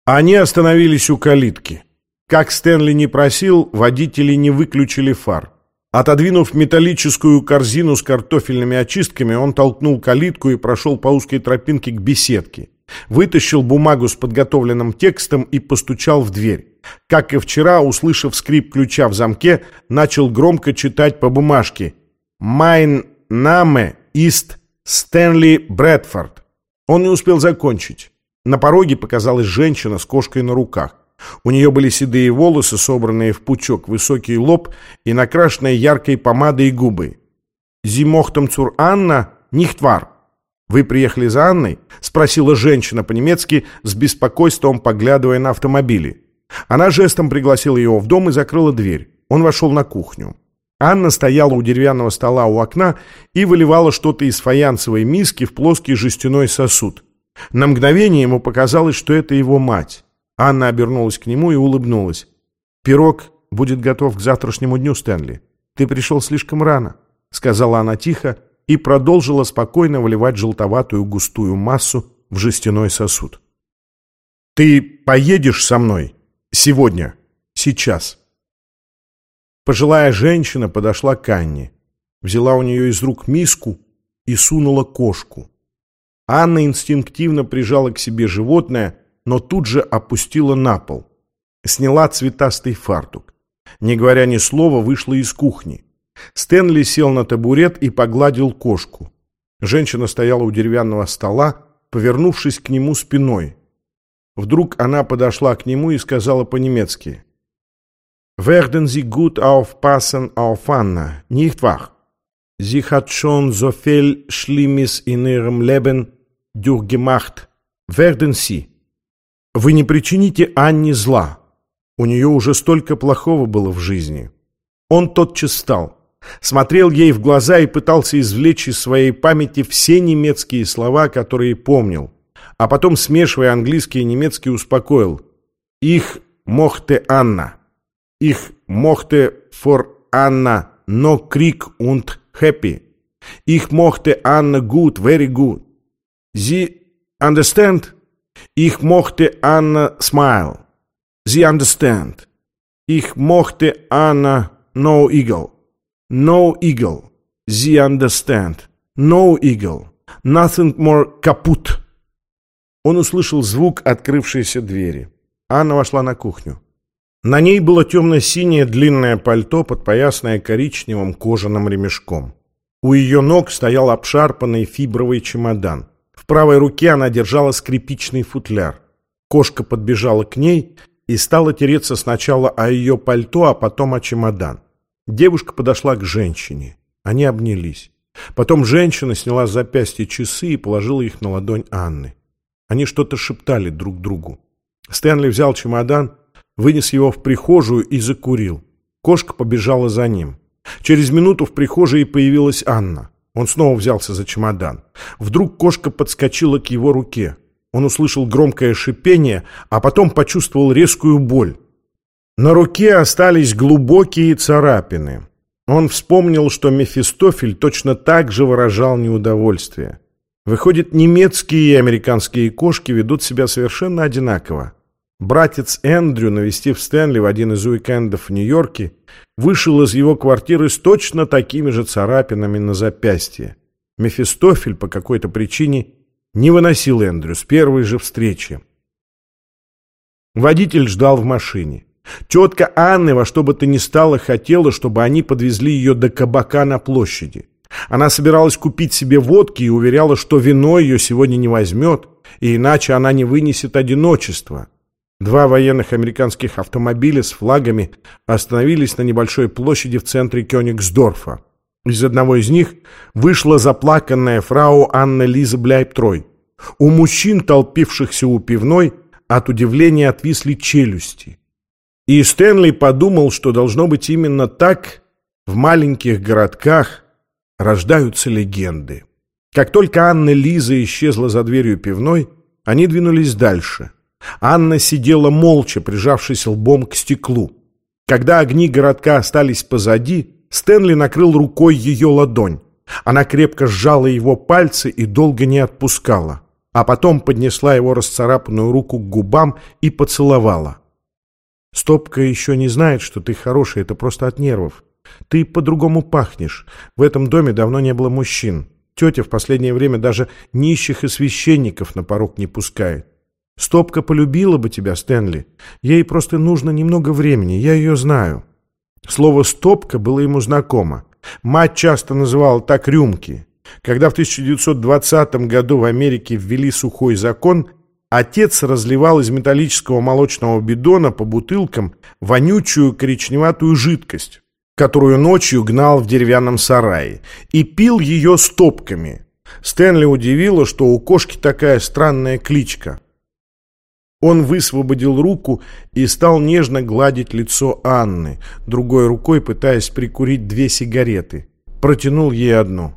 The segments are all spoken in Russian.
Они остановились у калитки. Как Стэнли не просил, водители не выключили фар. Отодвинув металлическую корзину с картофельными очистками, он толкнул калитку и прошел по узкой тропинке к беседке. Вытащил бумагу с подготовленным текстом и постучал в дверь. Как и вчера, услышав скрип ключа в замке, начал громко читать по бумажке: «Mein Name ist Стэнли Брэдфорд». Он не успел закончить. На пороге показалась женщина с кошкой на руках. У нее были седые волосы, собранные в пучок, высокий лоб и накрашенные яркой помадой губы. «Sie mochten zur Anna nicht wahr?» «Вы приехали за Анной?» — спросила женщина по-немецки, с беспокойством поглядывая на автомобили. Она жестом пригласила его в дом и закрыла дверь. Он вошел на кухню. Анна стояла у деревянного стола у окна и выливала что-то из фаянсовой миски в плоский жестяной сосуд. На мгновение ему показалось, что это его мать. Анна обернулась к нему и улыбнулась. «Пирог будет готов к завтрашнему дню, Стэнли. Ты пришел слишком рано», — сказала она тихо и продолжила спокойно выливать желтоватую густую массу в жестяной сосуд. «Ты поедешь со мной? Сегодня? Сейчас?» Пожилая женщина подошла к Анне, взяла у нее из рук миску и сунула кошку. Анна инстинктивно прижала к себе животное, но тут же опустила на пол. Сняла цветастый фартук. Не говоря ни слова, вышла из кухни. Стэнли сел на табурет и погладил кошку. Женщина стояла у деревянного стола, повернувшись к нему спиной. Вдруг она подошла к нему и сказала по-немецки: «Werden Sie gut aufpassen auf Anna, nicht wahr? Sie hat schon so viel Schlimmes in ihrem Leben durchgemacht. Werden Sie?» «Вы не причините Анне зла. У нее уже столько плохого было в жизни». Он тотчас встал, смотрел ей в глаза и пытался извлечь из своей памяти все немецкие слова, которые помнил, а потом, смешивая английский и немецкий, успокоил: «Ich mochte Anna. Ich mochte for Anna no Krieg und happy. Ich mochte Anna good, very good. Sie understand? Ich mochte Anna smile. Sie understand? Ich mochte Anna no eagle. No eagle. Sie understand? No eagle. Nothing more kaput». Он услышал звук открывшейся двери. Анна вошла на кухню. На ней было темно-синее длинное пальто, подпоясанное коричневым кожаным ремешком. У ее ног стоял обшарпанный фибровый чемодан. В правой руке она держала скрипичный футляр. Кошка подбежала к ней и стала тереться сначала о ее пальто, а потом о чемодан. Девушка подошла к женщине. Они обнялись. Потом женщина сняла с запястья часы и положила их на ладонь Анны. Они что-то шептали друг другу. Стэнли взял чемодан, вынес его в прихожую и закурил. Кошка побежала за ним. Через минуту в прихожей появилась Анна. Он снова взялся за чемодан. Вдруг кошка подскочила к его руке. Он услышал громкое шипение, а потом почувствовал резкую боль. На руке остались глубокие царапины. Он вспомнил, что Мефистофель точно так же выражал неудовольствие. Выходит, немецкие и американские кошки ведут себя совершенно одинаково. Братец Эндрю, навестив Стэнли в один из уикендов в Нью-Йорке, вышел из его квартиры с точно такими же царапинами на запястье. Мефистофель по какой-то причине не выносил Эндрю с первой же встречи. Водитель ждал в машине. Тетка Анны во что бы то ни стало хотела, чтобы они подвезли ее до кабака на площади. Она собиралась купить себе водки и уверяла, что вино ее сегодня не возьмет, и иначе она не вынесет одиночества. Два военных американских автомобиля с флагами остановились на небольшой площади в центре Кёнигсдорфа. Из одного из них вышла заплаканная фрау Анна-Лиза Бляйб-Трой. У мужчин, толпившихся у пивной, от удивления отвисли челюсти. И Стэнли подумал, что должно быть именно так в маленьких городках рождаются легенды. Как только Анна-Лиза исчезла за дверью пивной, они двинулись дальше. Анна сидела молча, прижавшись лбом к стеклу. Когда огни городка остались позади, Стэнли накрыл рукой ее ладонь. Она крепко сжала его пальцы и долго не отпускала. а потом поднесла его расцарапанную руку к губам и поцеловала. «Стопка еще не знает, что ты хороший, это просто от нервов. Ты по-другому пахнешь. В этом доме давно не было мужчин. Тетя в последнее время даже нищих и священников на порог не пускает. Стопка полюбила бы тебя, Стэнли. Ей просто нужно немного времени, я ее знаю». Слово «стопка» было ему знакомо. Мать часто называла так рюмки. Когда в 1920 году в Америке ввели сухой закон, отец разливал из металлического молочного бидона по бутылкам вонючую коричневатую жидкость, которую ночью гнал в деревянном сарае, и пил ее стопками. Стэнли удивило, что у кошки такая странная кличка. Он высвободил руку и стал нежно гладить лицо Анны, другой рукой пытаясь прикурить 2 сигареты. Протянул ей одну.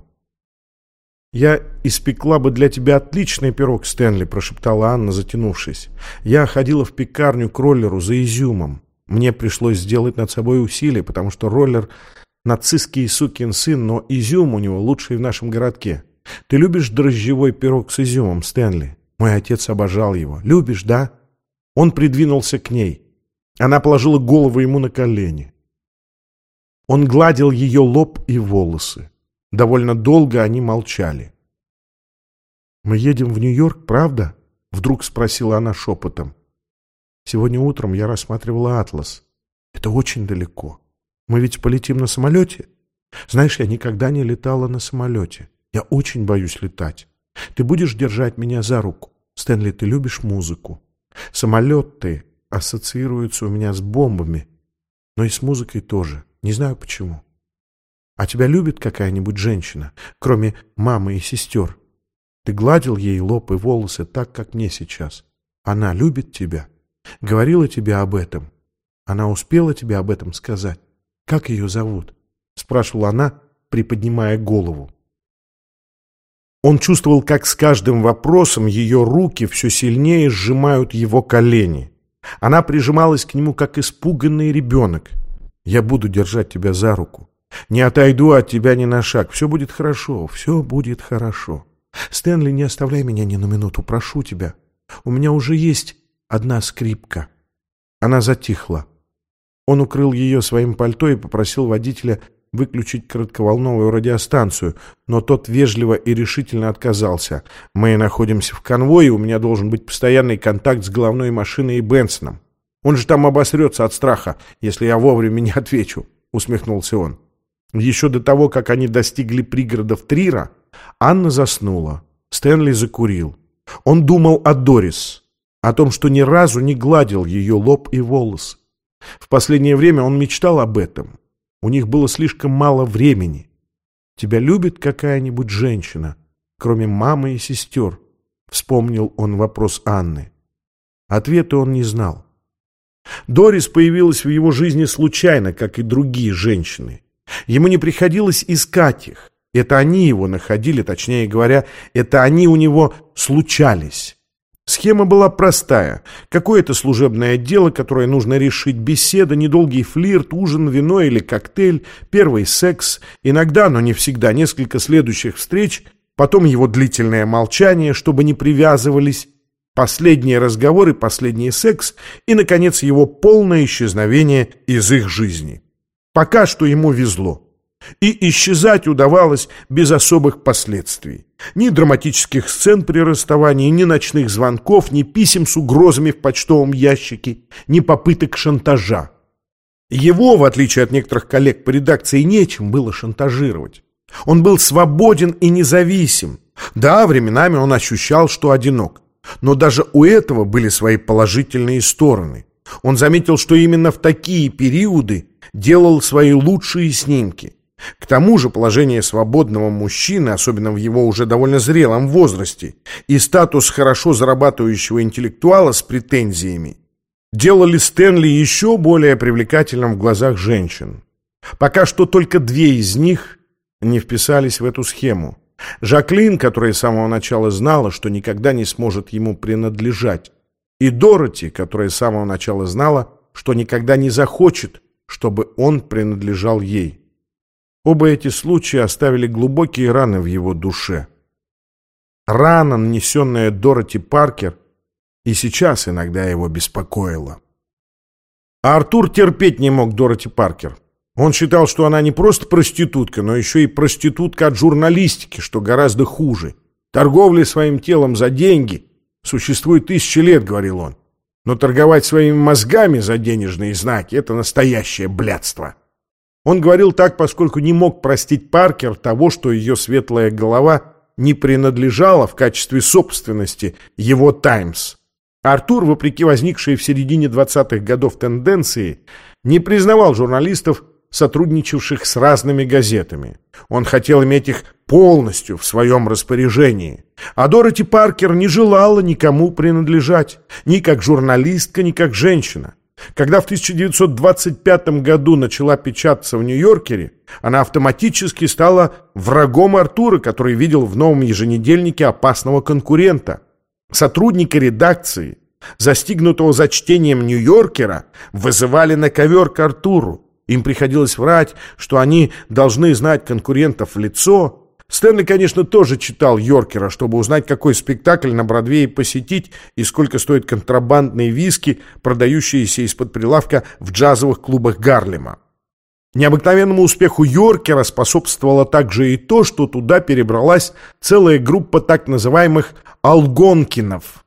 «Я испекла бы для тебя отличный пирог, Стэнли», — прошептала Анна, затянувшись. «Я ходила в пекарню к Роллеру за изюмом. Мне пришлось сделать над собой усилие, потому что Роллер — нацистский сукин сын, но изюм у него лучший в нашем городке. Ты любишь дрожжевой пирог с изюмом, Стэнли? Мой отец обожал его. Любишь, да?» Он придвинулся к ней. Она положила голову ему на колени. Он гладил ее лоб и волосы. Довольно долго они молчали. «Мы едем в Нью-Йорк, правда?» — вдруг спросила она шепотом. «Сегодня утром я рассматривала атлас. Это очень далеко. Мы ведь полетим на самолете? Знаешь, я никогда не летала на самолете. Я очень боюсь летать. Ты будешь держать меня за руку? Стэнли, ты любишь музыку. Самолеты ассоциируются у меня с бомбами, но и с музыкой тоже. Не знаю почему. А тебя любит какая-нибудь женщина, кроме мамы и сестер? Ты гладил ей лоб и волосы так, как мне сейчас. Она любит тебя? Говорила тебе об этом? Она успела тебе об этом сказать? Как ее зовут?» — спрашивала она, приподнимая голову. Он чувствовал, как с каждым вопросом ее руки все сильнее сжимают его колени. Она прижималась к нему, как испуганный ребенок. «Я буду держать тебя за руку. Не отойду от тебя ни на шаг. Все будет хорошо, все будет хорошо. Стэнли, не оставляй меня ни на минуту, прошу тебя. У меня уже есть одна скрипка». Она затихла. Он укрыл ее своим пальто и попросил водителя выключить коротковолновую радиостанцию, но тот вежливо и решительно отказался. «Мы находимся в конвое, у меня должен быть постоянный контакт с головной машиной и Бенсоном. Он же там обосрется от страха, если я вовремя не отвечу», — усмехнулся он. Еще до того, как они достигли пригородов Трира, Анна заснула. Стэнли закурил. Он думал о Дорис, о том, что ни разу не гладил ее лоб и волосы. В последнее время он мечтал об этом. У них было слишком мало времени. «Тебя любит какая-нибудь женщина, кроме мамы и сестер?» — вспомнил он вопрос Анны. Ответа он не знал. Дорис появилась в его жизни случайно, как и другие женщины. Ему не приходилось искать их. Это они его находили, точнее говоря, это они у него случались. Схема была простая. Какое-то служебное дело, которое нужно решить, беседа, недолгий флирт, ужин, вино или коктейль, первый секс, иногда, но не всегда, несколько следующих встреч, потом его длительное молчание, чтобы не привязывались, последние разговоры, последний секс и, наконец, его полное исчезновение из их жизни. Пока что ему везло. И исчезать удавалось без особых последствий. Ни драматических сцен при расставании, ни ночных звонков, ни писем с угрозами в почтовом ящике, ни попыток шантажа. Его, в отличие от некоторых коллег по редакции, нечем было шантажировать. Он был свободен и независим. Да, временами он ощущал, что одинок. Но даже у этого были свои положительные стороны. Он заметил, что именно в такие периоды делал свои лучшие снимки. К тому же положение свободного мужчины, особенно в его уже довольно зрелом возрасте, и статус хорошо зарабатывающего интеллектуала с претензиями делали Стэнли еще более привлекательным в глазах женщин. Пока что только 2 из них не вписались в эту схему. Жаклин, которая с самого начала знала, что никогда не сможет ему принадлежать, и Дороти, которая с самого начала знала, что никогда не захочет, чтобы он принадлежал ей. Оба эти случая оставили глубокие раны в его душе. рана, нанесенная Дороти Паркер, и сейчас иногда его беспокоила. А Артур терпеть не мог Дороти Паркер. Он считал, что она не просто проститутка, но еще и проститутка от журналистики, что гораздо хуже. Торговля своим телом за деньги существует 1000 лет, говорил он. Но торговать своими мозгами за денежные знаки — это настоящее блядство. Он говорил так, поскольку не мог простить Паркер того, что ее светлая голова не принадлежала в качестве собственности его «Таймс». Артур, вопреки возникшей в середине 20-х годов тенденции, не признавал журналистов, сотрудничавших с разными газетами. Он хотел иметь их полностью в своем распоряжении. А Дороти Паркер не желала никому принадлежать, ни как журналистка, ни как женщина. Когда в 1925 году начала печататься в «Нью-Йоркере», она автоматически стала врагом Артура, который видел в новом еженедельнике опасного конкурента. Сотрудника редакции, застигнутого за чтением «Нью-Йоркера», вызывали на ковер к Артуру. Им приходилось врать, что они должны знать конкурентов в лицо. Стэнли, конечно, тоже читал «Йоркера», чтобы узнать, какой спектакль на Бродвее посетить и сколько стоят контрабандные виски, продающиеся из-под прилавка в джазовых клубах Гарлема. Необыкновенному успеху «Йоркера» способствовало также и то, что туда перебралась целая группа так называемых «алгонкинов».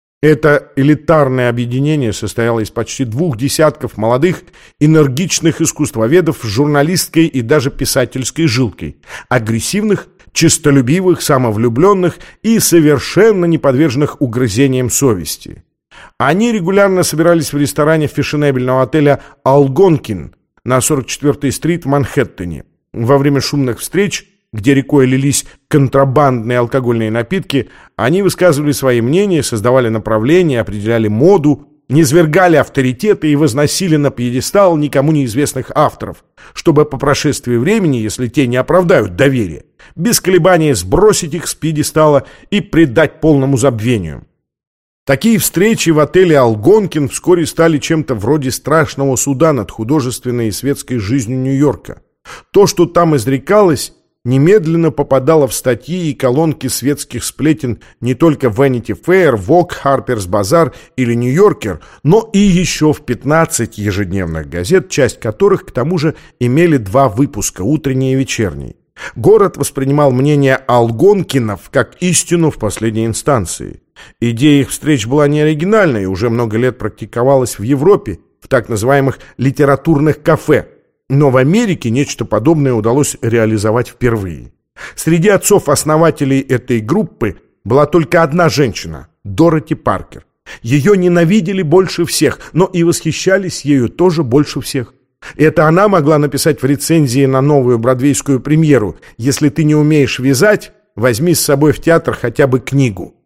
Это элитарное объединение состояло из почти 2 десятков молодых, энергичных искусствоведов с журналистской и даже писательской жилкой, агрессивных, честолюбивых, самовлюбленных и совершенно не подверженных угрызениям совести. Они регулярно собирались в ресторане фешенебельного отеля «Алгонкин» на 44-й стрит в Манхэттене. Во время шумных встреч, где рекой лились контрабандные алкогольные напитки, они высказывали свои мнения, создавали направления, определяли моду, низвергали авторитеты и возносили на пьедестал никому неизвестных авторов, чтобы по прошествии времени, если те не оправдают доверия, без колебания сбросить их с пьедестала и предать полному забвению. Такие встречи в отеле «Алгонкин» вскоре стали чем-то вроде страшного суда над художественной и светской жизнью Нью-Йорка. То, что там изрекалось, немедленно попадало в статьи и колонки светских сплетен не только Vanity Fair, Vogue, Harper's Bazaar или Нью-Йоркер, но и еще в 15 ежедневных газет, часть которых, к тому же, имели 2 выпуска, утренний и вечерний. Город воспринимал мнение алгонкинов как истину в последней инстанции. Идея их встреч была не оригинальной и уже много лет практиковалась в Европе, в так называемых литературных кафе. Но в Америке нечто подобное удалось реализовать впервые. Среди отцов-основателей этой группы была только одна женщина – Дороти Паркер. Ее ненавидели больше всех, но и восхищались ею тоже больше всех. Это она могла написать в рецензии на новую бродвейскую премьеру: «Если ты не умеешь вязать, возьми с собой в театр хотя бы книгу».